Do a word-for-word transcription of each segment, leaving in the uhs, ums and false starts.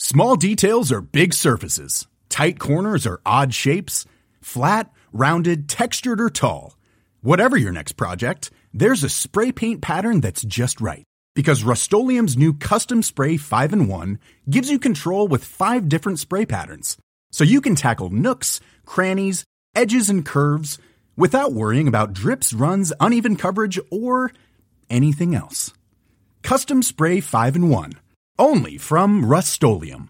Small details are big surfaces. Tight corners are odd shapes. Flat, rounded, textured, or tall. Whatever your next project, there's a spray paint pattern that's just right. Because Rust-Oleum's new Custom Spray five in one gives you control with five different spray patterns. So you can tackle nooks, crannies, edges, and curves without worrying about drips, runs, uneven coverage, or anything else. Custom Spray five in one. Only from Rust-Oleum.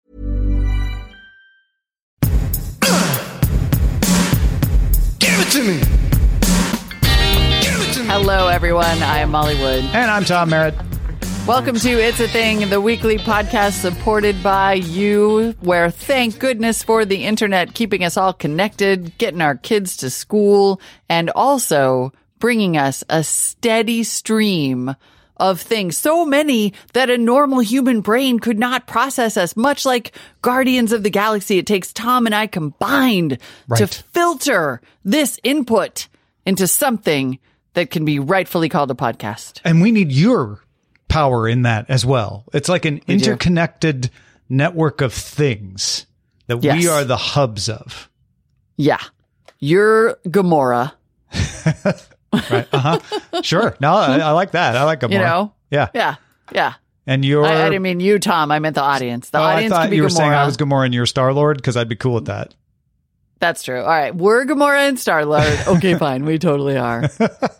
Give it to me! Give it to me! Hello, everyone. I am Molly Wood. And I'm Tom Merritt. Welcome to It's a Thing, the weekly podcast supported by you, where thank goodness for the internet keeping us all connected, getting our kids to school, and also bringing us a steady stream of things, so many that a normal human brain could not process us, much like Guardians of the Galaxy. It takes Tom and I combined right. to filter this input into something that can be rightfully called a podcast. And we need your power in that as well. It's like an We interconnected do. network of things that yes. we are the hubs of. Yeah. You're Gamora. Right. Uh huh. Sure. No, I, I like that. I like Gamora. You know? Yeah. Yeah. Yeah. And you're. I, I didn't mean you, Tom. I meant the audience. The oh, audience I thought could be you were Gamora. saying I was Gamora and you're Star Lord because I'd be cool with that. That's true. All right. We're Gamora and Star Lord. Okay, fine. We totally are.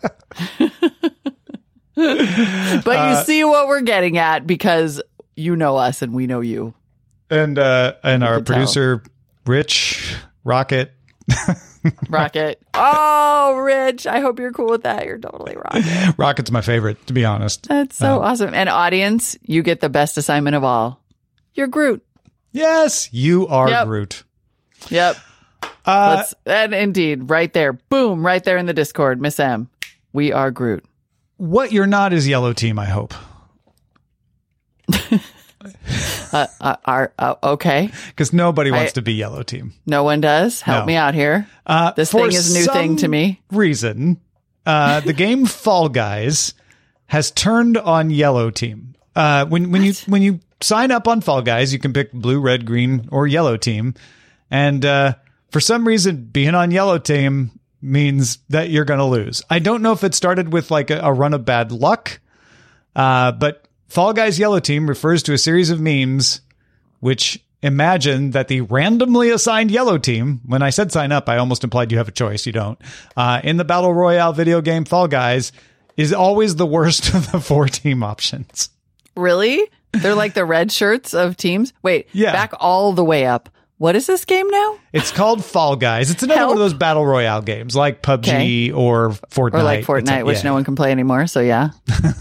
But Uh, you see what we're getting at because you know us and we know you. And uh, and our can tell. producer, Rich Rocket. Rocket. Oh, Rich. I hope you're cool with that. You're totally Rocket. Rocket's my favorite, to be honest. That's so Uh, awesome. And audience, you get the best assignment of all. You're Groot. Yes, you are Yep. Groot. Yep. Uh, Let's, and indeed, right there. Boom. Right there in the Discord. Miss M. We are Groot. what you're not is Yellow Team, I hope. Uh, uh, are, uh, okay. Because nobody wants I- to be Yellow Team. No one does. Help No. me out here. Uh, This for thing is a new thing to some me. reason, uh, the game Fall Guys has turned on Yellow Team. Uh, when when you when you sign up on Fall Guys, you can pick blue, red, green, or Yellow Team, and uh, for some reason, being on Yellow Team means that you're going to lose. I don't know if it started with like a, a run of bad luck, uh, but Fall Guys Yellow Team refers to a series of memes which imagine that the randomly assigned Yellow Team, when I said sign up, I almost implied you have a choice. You don't. Uh, in the Battle Royale video game Fall Guys is always the worst of the four team options. Really? They're like the red shirts of teams? Wait, Yeah. back all the way up. What is this game now? It's called Fall Guys. It's another Help. one of those Battle Royale games like P U B G Okay. or Fortnite. Or like It's Fortnite, a- which yeah. no one can play anymore. So yeah.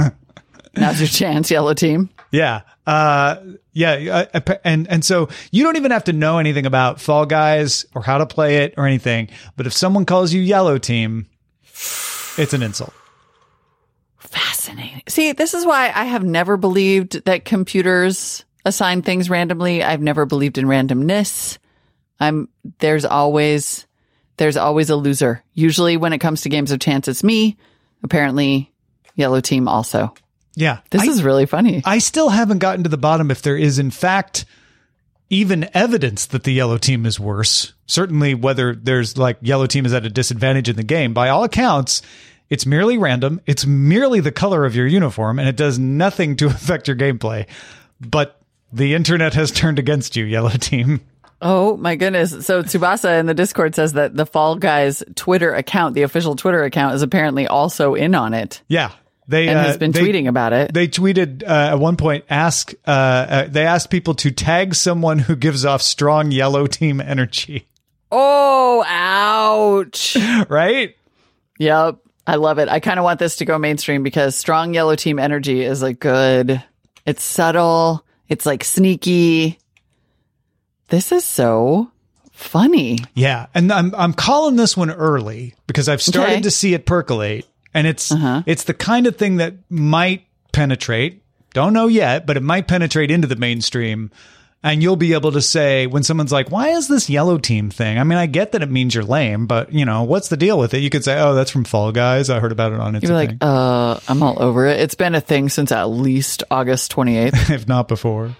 Now's your chance, Yellow Team. Yeah. Uh, yeah. Uh, and, and so you don't even have to know anything about Fall Guys or how to play it or anything. But if someone calls you Yellow Team, it's an insult. Fascinating. See, this is why I have never believed that computers assign things randomly. I've never believed in randomness. I'm there's always there's always a loser. Usually when it comes to games of chance, it's me. Apparently, Yellow Team also. Yeah. This I, is really funny. I still haven't gotten to the bottom if there is, in fact, even evidence that the Yellow Team is worse. Certainly whether there's like Yellow Team is at a disadvantage in the game. By all accounts, it's merely random. It's merely the color of your uniform, and it does nothing to affect your gameplay. But the internet has turned against you, Yellow Team. Oh my goodness. So Tsubasa in the Discord says that the Fall Guys Twitter account, the official Twitter account, is apparently also in on it Yeah. They and uh, has been they, tweeting about it. They tweeted uh, at one point, ask, uh, uh, they asked people to tag someone who gives off strong Yellow Team energy. Oh, ouch. Right? Yep. I love it. I kind of want this to go mainstream because strong Yellow Team energy is a good, it's subtle. It's like sneaky. This is so funny. Yeah. And I'm, I'm calling this one early because I've started Okay. to see it percolate, and it's, Uh-huh. it's the kind of thing that might penetrate. Don't know yet, but it might penetrate into the mainstream. And you'll be able to say when someone's like, why is this Yellow Team thing? I mean, I get that it means you're lame, but you know, what's the deal with it? You could say, oh, that's from Fall Guys. I heard about it on It's You're a like, Thing. uh, I'm all over it. It's been a thing since at least August twenty-eighth. If not before.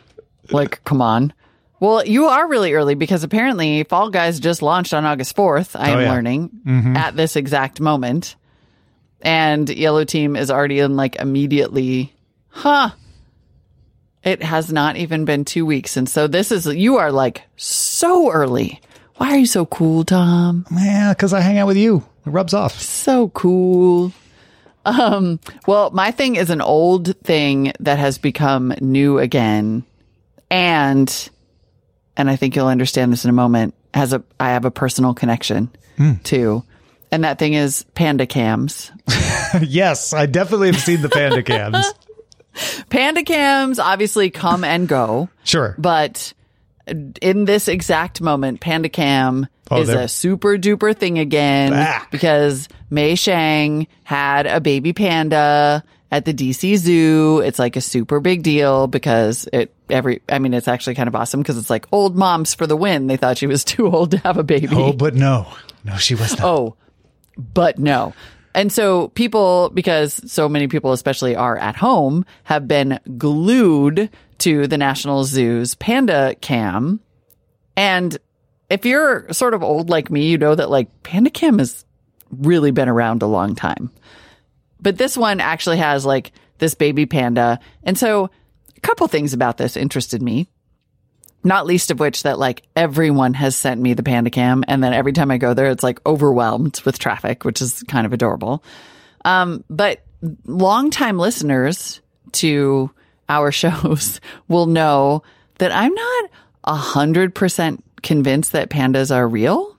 Like, come on. Well, you are really early because apparently Fall Guys just launched on August fourth, I am Oh, yeah. learning, Mm-hmm. at this exact moment. And Yellow Team is already in like immediately, huh? It has not even been two weeks. And so this is, you are like so early. Why are you so cool, Tom? Yeah, because I hang out with you. It rubs off. So cool. Um, well, my thing is an old thing that has become new again. And, and I think you'll understand this in a moment, has a, I have a personal connection to. And that thing is panda cams. Yes, I definitely have seen the panda cams. Panda cams obviously come and go. Sure. But in this exact moment, Panda Cam Oh, is they're- a super duper thing again Back. because Mei Shang had a baby panda at the D C Zoo. It's like a super big deal because it every, I mean, it's actually kind of awesome because it's like old moms for the win. They thought she was too old to have a baby. Oh, but no. No, she was not. Oh, but no. And so people, because so many people, especially are at home, have been glued to the National Zoo's Panda Cam. And if you're sort of old like me, you know that like Panda Cam has really been around a long time. But this one actually has like this baby panda. And so a couple things about this interested me. Not least of which that like everyone has sent me the Panda Cam. And then every time I go there, it's like overwhelmed with traffic, which is kind of adorable. Um, but longtime listeners to our shows will know that I'm not a hundred percent convinced that pandas are real.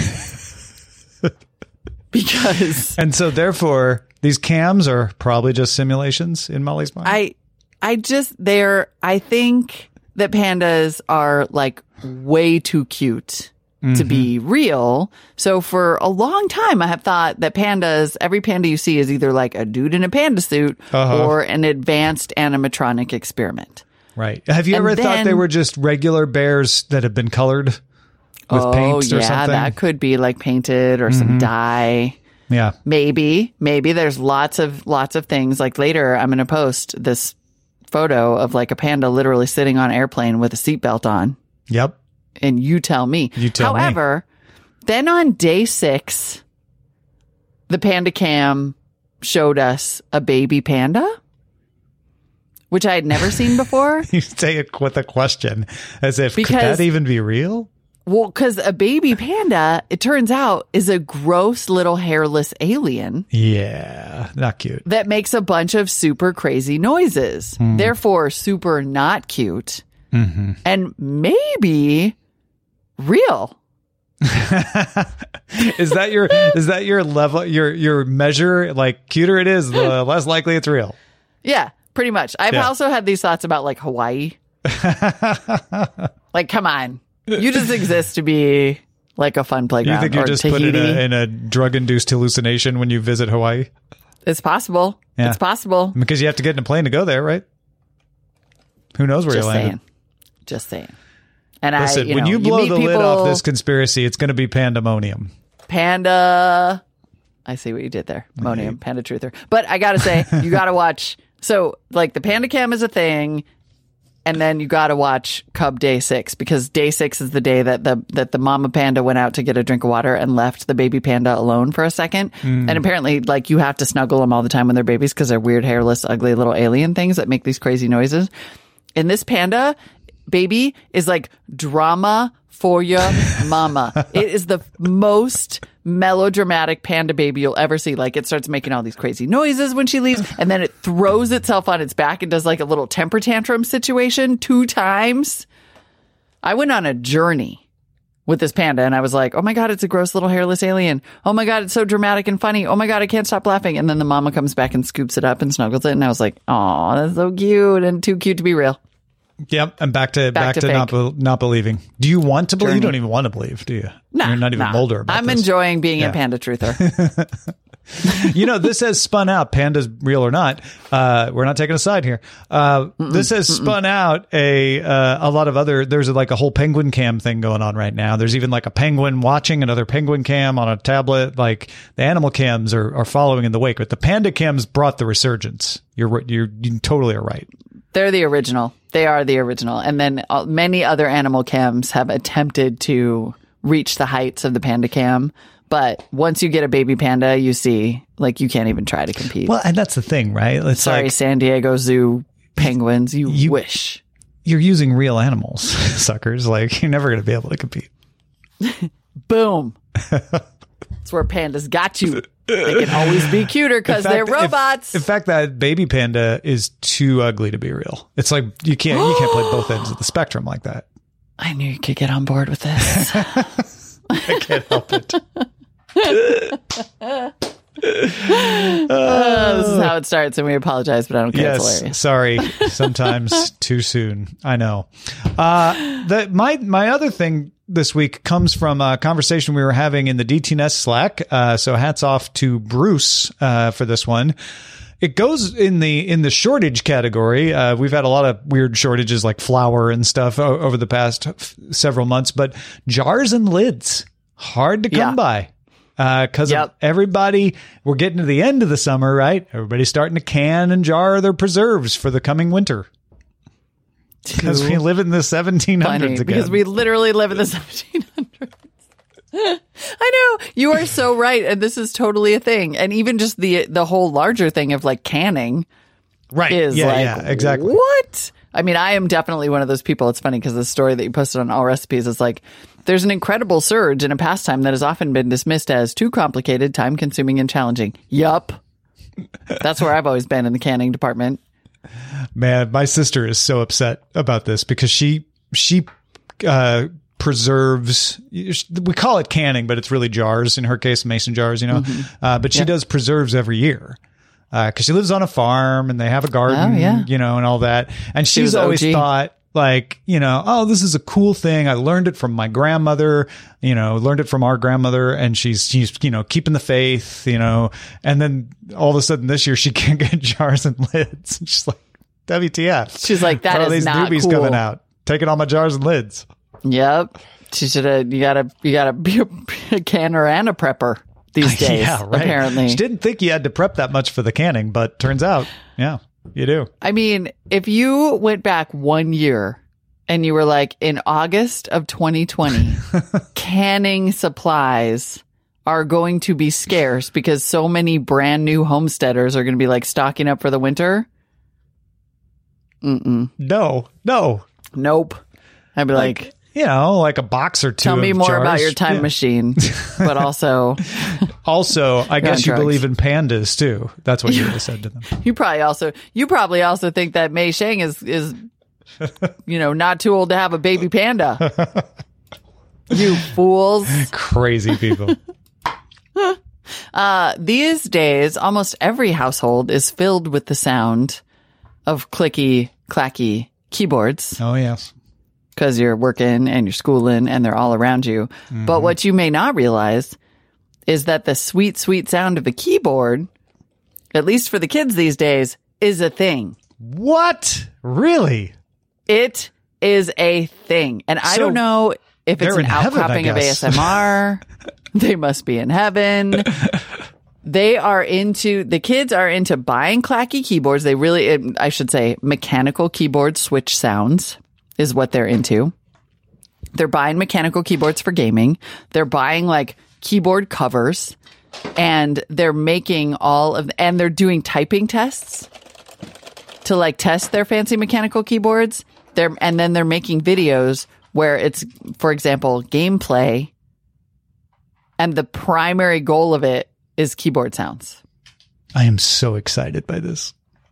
Because And so therefore, these cams are probably just simulations in Molly's mind. I, I just, they're, I think that pandas are like way too cute to be real. So for a long time, I have thought that pandas, every panda you see is either like a dude in a panda suit Uh-huh. or an advanced animatronic experiment. Right. Have you And ever thought they then- were just regular bears that have been colored with oh, paint or yeah, something? that could be like painted or some dye. Yeah. Maybe, maybe there's lots of, lots of things. Like later, I'm going to post this photo of like a panda literally sitting on an airplane with a seatbelt on. Yep. And you tell me. You tell me. However, then on day six, the Panda Cam showed us a baby panda, which I had never seen before. You say it with a question as if, Because- could that even be real? Well, because a baby panda, it turns out, is a gross little hairless alien Yeah. Not cute. that makes a bunch of super crazy noises. Hmm. Therefore, super not cute. Mm-hmm. And maybe real. Is that your is that your level your your measure? Like cuter it is, the less likely it's real. Yeah, pretty much. I've Yeah. also had these thoughts about like Hawaii. Like, come on. You just exist to be like a fun playground. You think you're or just Tahiti. put in a, in a drug induced hallucination when you visit Hawaii? It's possible. Yeah. It's possible. Because you have to get in a plane to go there, right? Who knows where Just you landed? saying. Just saying. And Listen, I, you when know, you blow meet the lid people, off this conspiracy, it's going to be pandemonium. Panda. I see what you did there. Monium, Panda Truther. But I got to say, you got to watch. So, like, the Panda Cam is a thing. And then you got to watch Cub Day Six because Day Six is the day that the that the mama panda went out to get a drink of water and left the baby panda alone for a second. Mm. And apparently, like you have to snuggle them all the time when they're babies because they're weird, hairless, ugly little alien things that make these crazy noises. And this panda baby is like drama for your mama. It is the most melodramatic panda baby you'll ever see. Like it starts making all these crazy noises when she leaves and then it throws itself on its back and does like a little temper tantrum situation two times. I went on a journey with this panda and I was like, oh my God, it's a gross little hairless alien. Oh my God, it's so dramatic and funny. Oh my God, I can't stop laughing. And then the mama comes back and scoops it up and snuggles it. And I was like, oh, that's so cute and too cute to be real. Yep, and back to back, Back to, to not be- not believing. Do you want to believe? You Journey. don't even want to believe, do you? Nah, You're not even nah. older about I'm this. enjoying being Yeah. a panda truther. You know, this has spun out. Panda's real or not? Uh, we're not taking a side here. Uh, this has spun out a uh, a lot of other. There's like a whole penguin cam thing going on right now. There's even like a penguin watching another penguin cam on a tablet. Like the animal cams are, are following in the wake, but the panda cams brought the resurgence. You're you're you totally are right. They're the original. They are the original. And then uh, many other animal cams have attempted to reach the heights of the panda cam. But once you get a baby panda, you see, like, you can't even try to compete. Well, and that's the thing, right? It's Sorry, like, San Diego Zoo penguins. You, You- wish. you're using real animals, suckers. Like, you're never going to be able to compete. Boom. That's where pandas got you. They can always be cuter because In they're fact, if- robots. in fact, that baby panda is too ugly to be real. It's like you can't you can't play both ends of the spectrum like that. I knew you could get on board with this. I can't help it. Uh, this is how it starts, and we apologize, but I don't care. It's Yes, hilarious. sorry. Sometimes too soon. I know. Uh, the, my my other thing this week comes from a conversation we were having in the D T N S Slack. Uh, so hats off to Bruce uh, for this one. It goes in the in the shortage category. Uh, we've had a lot of weird shortages like flour and stuff o- over the past f- several months, but jars and lids hard to come Yeah. by. Because Yep. of everybody, we're getting to the end of the summer, right? Everybody's starting to can and jar their preserves for the coming winter. Because we live in the seventeen hundreds Funny, again. because we literally live in the seventeen hundreds. I know, you are so right, and this is totally a thing. And even just the the whole larger thing of like canning right? is yeah, like, yeah, exactly. what? I mean, I am definitely one of those people. It's funny because the story that you posted on All Recipes is like, there's an incredible surge in a pastime that has often been dismissed as too complicated, time-consuming, and challenging. Yup. That's where I've always been in the canning department. Man, my sister is so upset about this because she she uh, preserves. We call it canning, but it's really jars. In her case, mason jars. You know, Mm-hmm. uh, but she does preserves every year. Because she lives on a farm and they have a garden, Oh, yeah. you know, and all that. And She she's was always O G. thought, like, you know, oh, this is a cool thing. I learned it from my grandmother, you know, learned it from our grandmother, and she's, she's, you know, keeping the faith, you know. And then all of a sudden this year she can't get jars and lids. And she's like, W T F. She's like, that all is these not newbies cool. coming out, taking all my jars and lids. Yep. She should have, you gotta, you gotta be a, a canner and a prepper these days, yeah, right. apparently. She didn't think you had to prep that much for the canning, but turns out, yeah, you do. I mean, if you went back one year and you were like, in August of twenty twenty, canning supplies are going to be scarce because so many brand new homesteaders are going to be like stocking up for the winter. Mm-mm. No, no. Nope. I'd be like, You know, like a box or two. tell me of more jars. about your time Yeah. machine, but also Also, I guess you drugs. believe in pandas too. That's what you would have said to them. you probably also, you probably also think that Mei Shang is, is, you know, not too old to have a baby panda. You fools. Crazy people. Uh, these days, almost every household is filled with the sound of clicky, clacky keyboards Oh, yes. because you're working and you're schooling and they're all around you. But what you may not realize is that the sweet, sweet sound of a keyboard, at least for the kids these days, is a thing. What? Really? It is a thing. And I So don't know if it's they're an in heaven, I outcropping of guess. A S M R. They must be in heaven. They are into, the kids are into buying clacky keyboards. They really, I should say, mechanical keyboard switch sounds is what they're into. They're buying mechanical keyboards for gaming. They're buying like keyboard covers, and they're making all of, and they're doing typing tests to like test their fancy mechanical keyboards. They're, and then they're making videos where it's, for example, gameplay. And the primary goal of it is keyboard sounds. I am so excited by this.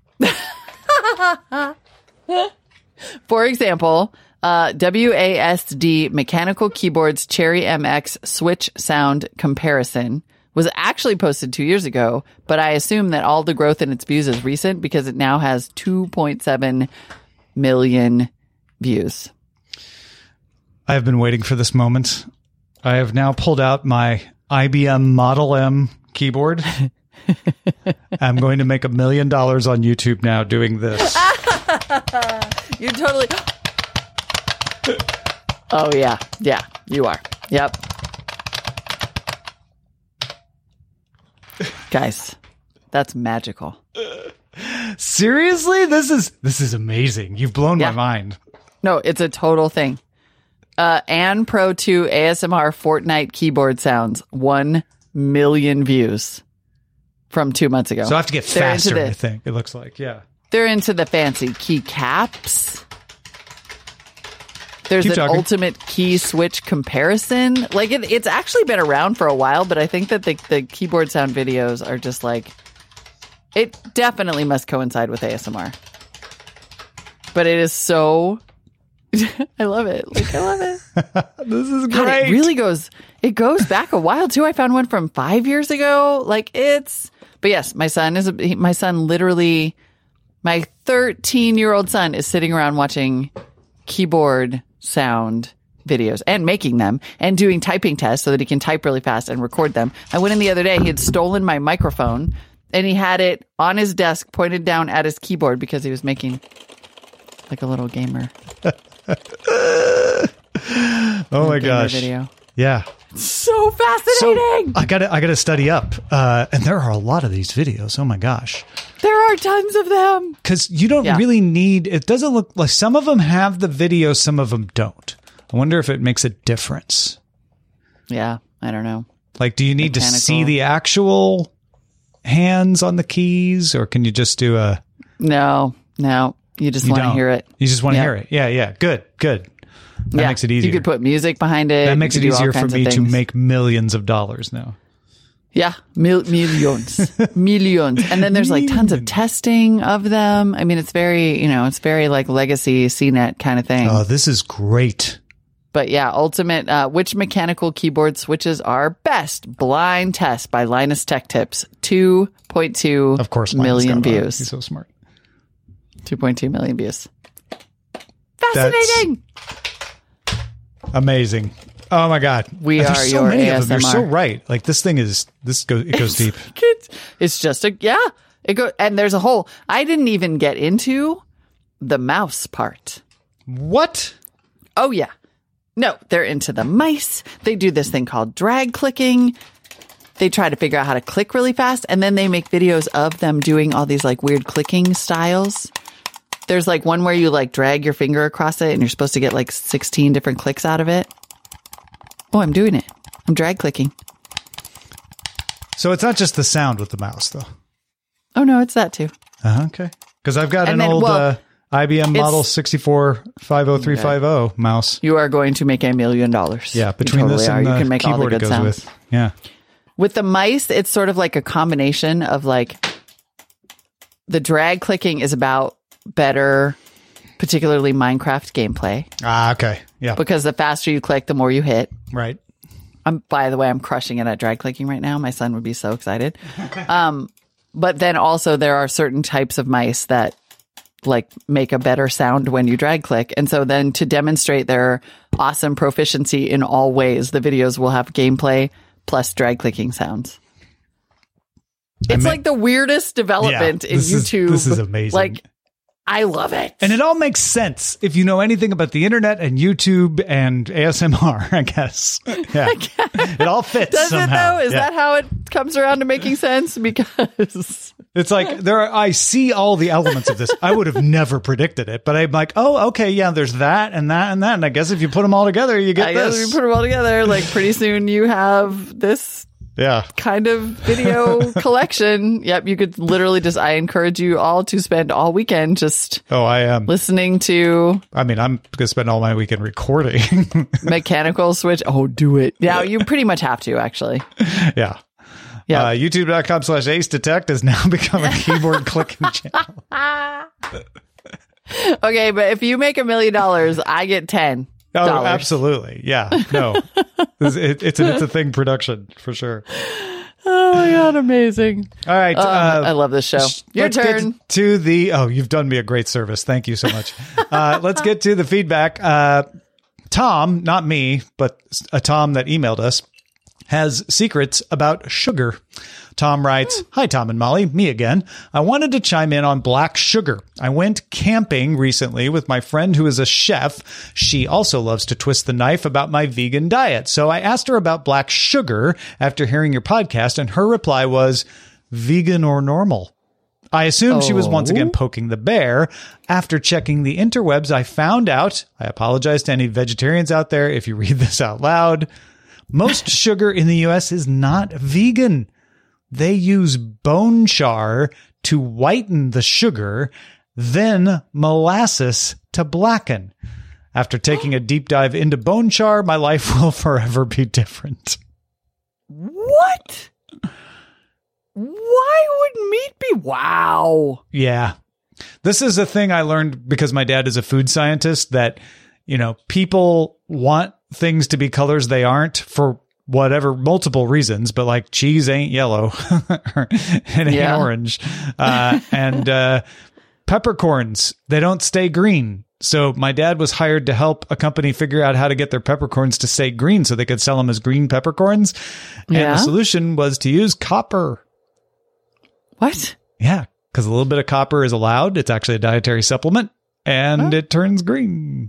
For example, uh, W A S D Mechanical Keyboards Cherry M X Switch Sound Comparison was actually posted two years ago, but I assume that all the growth in its views is recent because it now has two point seven million views. I have been waiting for this moment. I have now pulled out my I B M Model M keyboard. I'm going to make a million dollars on YouTube now doing this. You totally. Oh, yeah. Yeah, you are. Yep. Guys, that's magical. Seriously? This is this is amazing. You've blown Yeah. my mind. No, it's a total thing. Uh, Anne Pro two A S M R Fortnite keyboard sounds. One million views from two months ago. So I have to get They're into faster, the- I think. It looks like, yeah. They're into the fancy keycaps. There's Keep an talking. ultimate key switch comparison. Like it, it's actually been around for a while, but I think that the, the keyboard sound videos are just like, it definitely must coincide with A S M R. But it is so, I love it. Like I love it. This is God, great. it really goes, it goes back a while too. I found one from five years ago. Like it's, but yes, my son is, a, he- my son literally, my thirteen year old son is sitting around watching keyboard sound videos and making them and doing typing tests so that he can type really fast and record them. I went in the other day, he had stolen my microphone and he had it on his desk pointed down at his keyboard because he was making like a little gamer. oh my gamer gosh. Video. Yeah. So So fascinating. I gotta I gotta study up. Uh, and there are a lot of these videos. Oh my gosh. There are tons of them. Because you don't Yeah. really need, it doesn't look like some of them have the video, some of them don't. I wonder if it makes a difference. Yeah, I don't know. Like, do you need to Mechanical. see the actual hands on the keys, or can you just do a, No, no. You just you want to don't. hear it. You just want to Yeah. hear it. Yeah, yeah. Good, good. That Yeah. makes it easier. You could put music behind it. that makes You it could do all easier for kinds of me to things. make millions of dollars now. Yeah, mil- millions, millions. And then there's like tons of testing of them. I mean, it's very, you know, it's very like legacy C net kind of thing. Oh, this is great. But yeah, ultimate, uh, which mechanical keyboard switches are best? Blind test by Linus Tech Tips. two point two Of course, mine's million got it on it. views. He's so smart. two point two million views. Fascinating. Amazing. Oh my God. We There's are so your many of them. You're so A S M R. right. Like this thing is, this goes, it goes deep. It's, it's just a, yeah, it go, and there's a whole, I didn't even get into the mouse part. What? Oh, yeah. No, they're into the mice. They do this thing called drag clicking. They try to figure out how to click really fast, and then they make videos of them doing all these like weird clicking styles. There's like one where you like drag your finger across it and you're supposed to get like sixteen different clicks out of it. Oh, I'm doing it. I'm drag clicking. So it's not just the sound with the mouse, though. Oh, no, it's that too. Uh, okay. Because I've got And an then, old well, uh, I B M model it's- six four five oh three five oh mouse. You are going to make a million dollars. Yeah, You between totally this are. and You the can make all the keyboard it good goes sounds. with. Yeah. With the mice, it's sort of like a combination of like the drag clicking is about better, particularly Minecraft gameplay, Ah, okay. Yeah. because the faster you click, the more you hit. Right. I'm, by the way, I'm crushing it at drag clicking right now. My son would be so excited. Um, but then also there are certain types of mice that like make a better sound when you drag click. And so then to demonstrate their awesome proficiency in all ways, the videos will have gameplay plus drag clicking sounds. It's ma- like the weirdest development Yeah, in this is- YouTube. this is amazing. Like, I love it. And it all makes sense if you know anything about the internet and YouTube and A S M R, I guess. Yeah. It all fits Does somehow. it though? Is Yeah. that how it comes around to making sense? Because It's like there are, I see all the elements of this. I would have never predicted it, but I'm like, oh, okay, yeah, there's that and that and that. And I guess if you put them all together, you get I guess this. we put them all together. Like pretty soon you have this yeah. kind of video collection. Yep. You could literally just, I encourage you all to spend all weekend just Oh, I am. listening to I mean, I'm going to spend all my weekend recording. Mechanical Switch. Oh, do it. Yeah. You pretty much have to actually. yeah. Yeah. Uh, YouTube.com slash Ace Detect has now become a keyboard clicking channel. Okay. But if you make a million dollars, I get ten. Oh, dollars. absolutely. Yeah. No. it's, it, it's, an, it's a thing production for sure. Oh my God. Amazing. All right. Uh, uh, I love this show. Your let's get turn. to the. Oh, you've done me a great service. Thank you so much. uh, let's get to the feedback. Uh, Tom, not me, but a Tom that emailed us, has secrets about sugar. Tom writes, "Hi, Tom and Molly, me again. I wanted to chime in on black sugar. I went camping recently with my friend who is a chef. She also loves to twist the knife about my vegan diet. So I asked her about black sugar after hearing your podcast, and her reply was, vegan or normal? I assume she was once Oh. again poking the bear. After checking the interwebs, I found out, I apologize to any vegetarians out there if you read this out loud, most sugar in the U S is not vegan. They use bone char to whiten the sugar, then molasses to blacken. After taking a deep dive into bone char, my life will forever be different. What? Why would meat be? Wow. Yeah. This is a thing I learned because my dad is a food scientist that, you know, people want things to be colors they aren't for whatever, multiple reasons, but like cheese ain't yellow and ain't Yeah. orange. Uh, and uh, peppercorns, they don't stay green. So my dad was hired to help a company figure out how to get their peppercorns to stay green so they could sell them as green peppercorns. And Yeah. the solution was to use copper. What? Yeah, because a little bit of copper is allowed. It's actually a dietary supplement, and it turns green.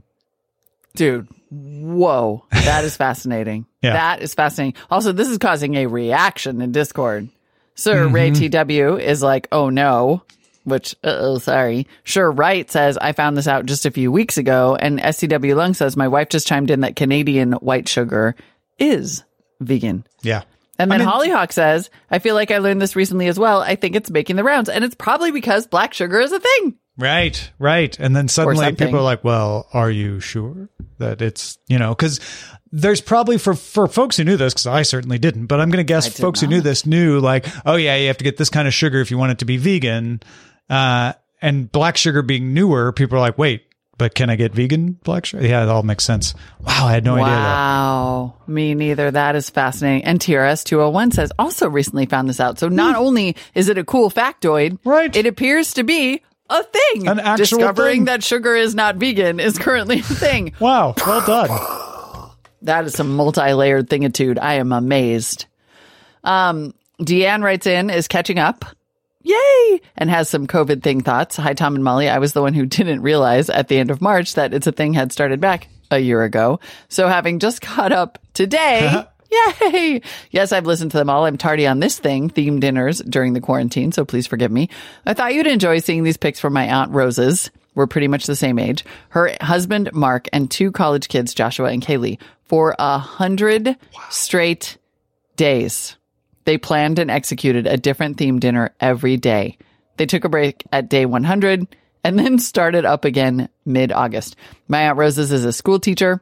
Dude, whoa. That is fascinating. Yeah. That is fascinating. Also, this is causing a reaction in Discord. Sir Mm-hmm. Ray T W is like, oh no, which, uh-oh, sorry. Sure Right says, I found this out just a few weeks ago. And S C W Lung says, my wife just chimed in that Canadian white sugar is vegan. Yeah. And then I mean- Hollyhock says, I feel like I learned this recently as well. I think it's making the rounds. And it's probably because black sugar is a thing. Right, right. And then suddenly something. people are like, well, are you sure that it's, you know, because there's probably for, for folks who knew this, because I certainly didn't, but I'm going to guess I did folks who not. knew this knew like, oh yeah, you have to get this kind of sugar if you want it to be vegan. Uh, and black sugar being newer, people are like, wait, but can I get vegan black sugar? Yeah, it all makes sense. Wow, I had no idea that. Wow. Me neither. That is fascinating. And T R S two oh one says, also recently found this out. So not only is it a cool factoid, Right. it appears to be a thing. An actual Discovering thing. that sugar is not vegan is currently a thing. Wow, well done. That is some multi-layered thingitude. I am amazed. Um, Deanne writes in, is catching up. Yay! And has some COVID thing thoughts. Hi, Tom and Molly. I was the one who didn't realize at the end of March that It's a Thing had started back a year ago. So having just caught up today, yay! Yes, I've listened to them all. I'm tardy on this thing, themed dinners during the quarantine, so please forgive me. I thought you'd enjoy seeing these pics from my Aunt Rose's. We're pretty much the same age. Her husband, Mark, and two college kids, Joshua and Kaylee, for a hundred straight days. They planned and executed a different themed dinner every day. They took a break at day one hundred and then started up again mid-August. My Aunt Rose's is a school teacher,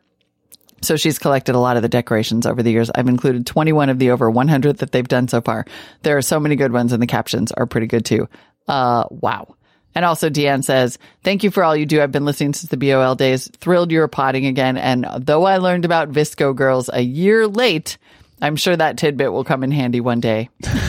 so she's collected a lot of the decorations over the years. I've included twenty-one of the over one hundred that they've done so far. There are so many good ones, and the captions are pretty good too. Uh, wow. And also Deanne says, thank you for all you do. I've been listening since the B O L days. Thrilled you're potting again. And though I learned about Visco Girls a year late, I'm sure that tidbit will come in handy one day.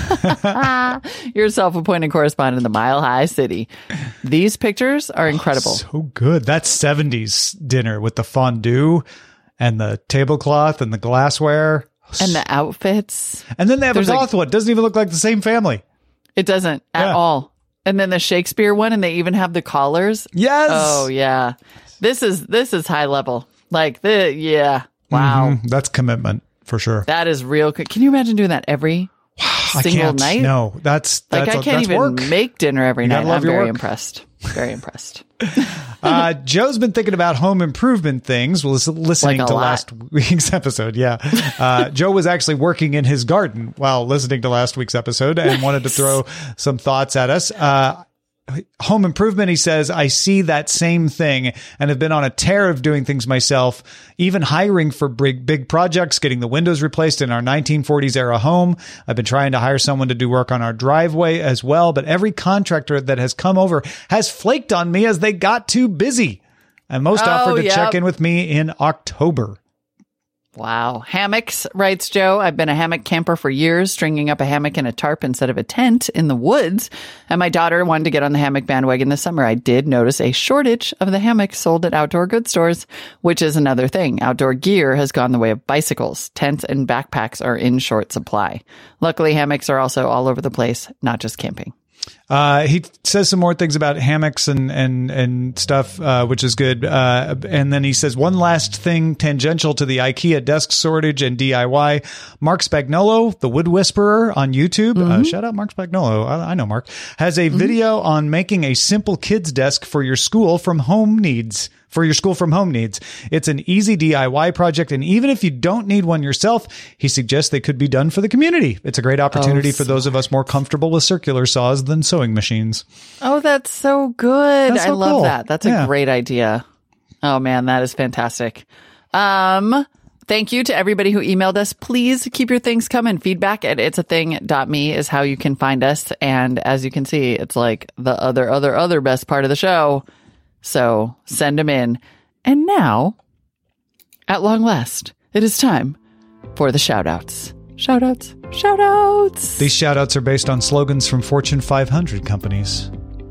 Your self-appointed correspondent in the Mile High City. These pictures are incredible. So good. That's seventies dinner with the fondue and the tablecloth and the glassware. And the outfits. And then they have There's a like- goth one. Doesn't even look like the same family. It doesn't at Yeah. all. And then the Shakespeare one, and they even have the collars. Yes. Oh yeah. This is this is high level. Like the yeah. Wow. Mhm. That's commitment for sure. That is real. co- Can you imagine doing that every I single can't. night? No, that's Like that's I can't that's even work. make dinner every You night. gotta love I'm your very work. impressed. Very impressed. Uh, Joe's been thinking about home improvement things. Well, lis- listening Like a to lot. last week's episode. Yeah. Uh, Joe was actually working in his garden while listening to last week's episode and wanted to throw some thoughts at us. Uh, home improvement, he says, I see that same thing and have been on a tear of doing things myself, even hiring for big, big projects, getting the windows replaced in our nineteen forties era home. I've been trying to hire someone to do work on our driveway as well, but every contractor that has come over has flaked on me as they got too busy. And most Oh, offered to yep. check in with me in October. Wow. Hammocks, writes Joe. I've been a hammock camper for years, stringing up a hammock in a tarp instead of a tent in the woods. And my daughter wanted to get on the hammock bandwagon this summer. I did notice a shortage of the hammocks sold at outdoor goods stores, which is another thing. Outdoor gear has gone the way of bicycles. Tents and backpacks are in short supply. Luckily, hammocks are also all over the place, not just camping. Uh, he says some more things about hammocks and and and stuff, uh, which is good. Uh, and then he says one last thing tangential to the IKEA desk shortage and D I Y. Mark Spagnolo, the Wood Whisperer on YouTube, mm-hmm. uh, shout out Mark Spagnolo. I, I know Mark has a mm-hmm. video on making a simple kids desk for your school from home needs. For your school from home needs. It's an easy D I Y project, and even if you don't need one yourself, he suggests they could be done for the community. It's a great opportunity oh, for those of us more comfortable with circular saws than sewing machines. Oh, that's so good. That's so I love cool. that. That's yeah. a great idea. Oh, man, that is fantastic. Um, thank you to everybody who emailed us. Please keep your things coming. Feedback at its a thing dot me is how you can find us. And as you can see, it's like the other, other, other best part of the show. So send them in. And now, at long last, it is time for the shout-outs. Shout-outs. Shout-outs. These shout-outs are based on slogans from Fortune five hundred companies.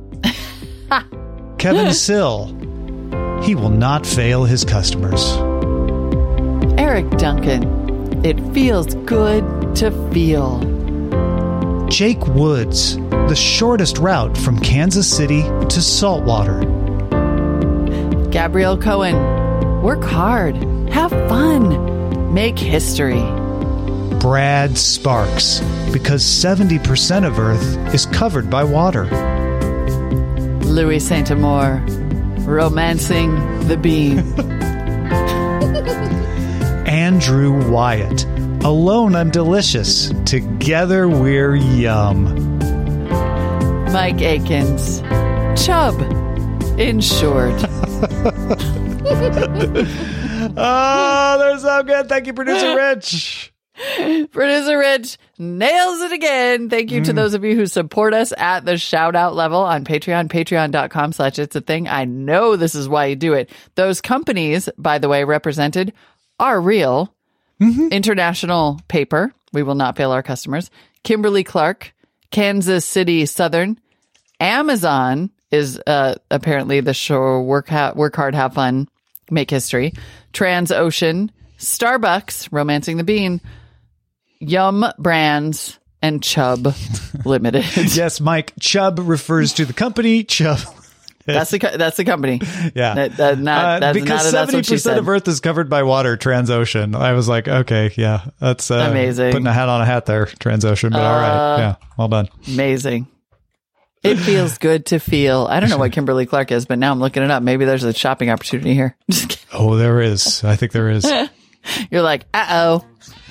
Kevin Sill. He will not fail his customers. Eric Duncan. It feels good to feel. Jake Woods. The shortest route from Kansas City to Saltwater. Gabrielle Cohen, work hard, have fun, make history. Brad Sparks, because seventy percent of Earth is covered by water. Louis Saint-Amour, romancing the beam. Andrew Wyatt, alone I'm delicious, together we're yum. Mike Akins, chub, in short. Oh, they're so good. Thank you, Producer Rich. Producer Rich nails it again. Thank you mm. to those of you who support us at the shout out level on Patreon, patreon.com slash it's a thing. I know this is why you do it. Those companies, by the way, represented are real. Mm-hmm. International Paper. We will not fail our customers. Kimberly Clark, Kansas City Southern, Amazon is uh, apparently the show work, ha- work hard, have fun, make history. Transocean, Starbucks, romancing the bean, Yum Brands, and Chubb Limited. Yes, Mike, Chubb refers to the company. Chubb. That's the co- that's the company. Yeah, that, that, not, uh, that's because not, seventy percent of Earth is covered by water. Transocean. I was like, okay, yeah, that's uh, amazing. Putting a hat on a hat there, Transocean. But uh, all right, yeah, well done. Amazing. It feels good to feel. I don't know what Kimberly Clark is, but now I'm looking it up. Maybe there's a shopping opportunity here. Oh, there is. I think there is. You're like, uh oh.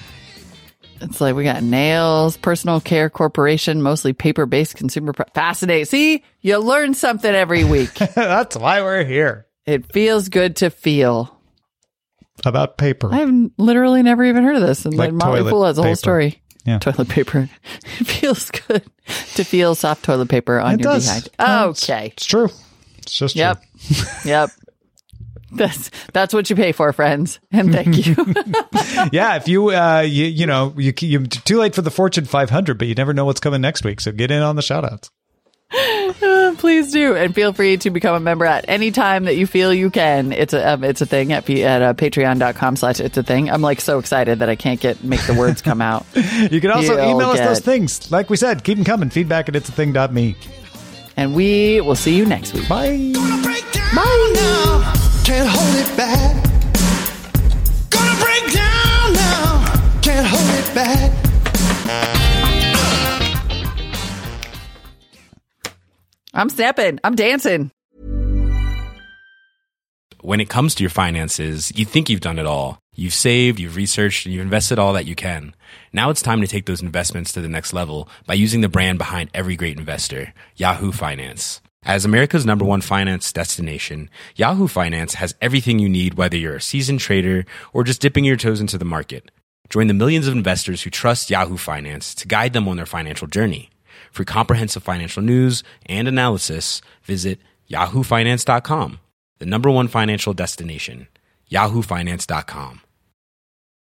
It's like we got Nails, Personal Care Corporation, mostly paper-based consumer. Pro- Fascinating. See, you learn something every week. That's why we're here. It feels good to feel. About paper. I've literally never even heard of this. And like like Motley Fool has a paper. whole story. Yeah. Toilet paper. It feels good to feel soft toilet paper on it your does. behind. No, Okay. It's, it's true. It's just yep. true. Yep. That's that's what you pay for, friends. And thank you. Yeah, if you uh you you know, you you're too late for the Fortune five hundred, but you never know what's coming next week. So get in on the shout outs. Uh, please do, and feel free to become a member at any time that you feel you can. It's a um, it's a thing at at uh, patreon.com slash it's a thing. I'm like so excited that I can't get make the words come out. You can also You'll email us get... those things. Like we said, keep them coming. Feedback at it's a thing dot me. And we will see you next week. Bye. Bye now. Can't hold it back. Gonna break down now. Can't hold it back. I'm stepping. I'm dancing. When it comes to your finances, you think you've done it all. You've saved, you've researched, and you've invested all that you can. Now it's time to take those investments to the next level by using the brand behind every great investor, Yahoo Finance. As America's number one finance destination, Yahoo Finance has everything you need, whether you're a seasoned trader or just dipping your toes into the market. Join the millions of investors who trust Yahoo Finance to guide them on their financial journey. For comprehensive financial news and analysis, visit yahoo finance dot com, the number one financial destination, yahoo finance dot com.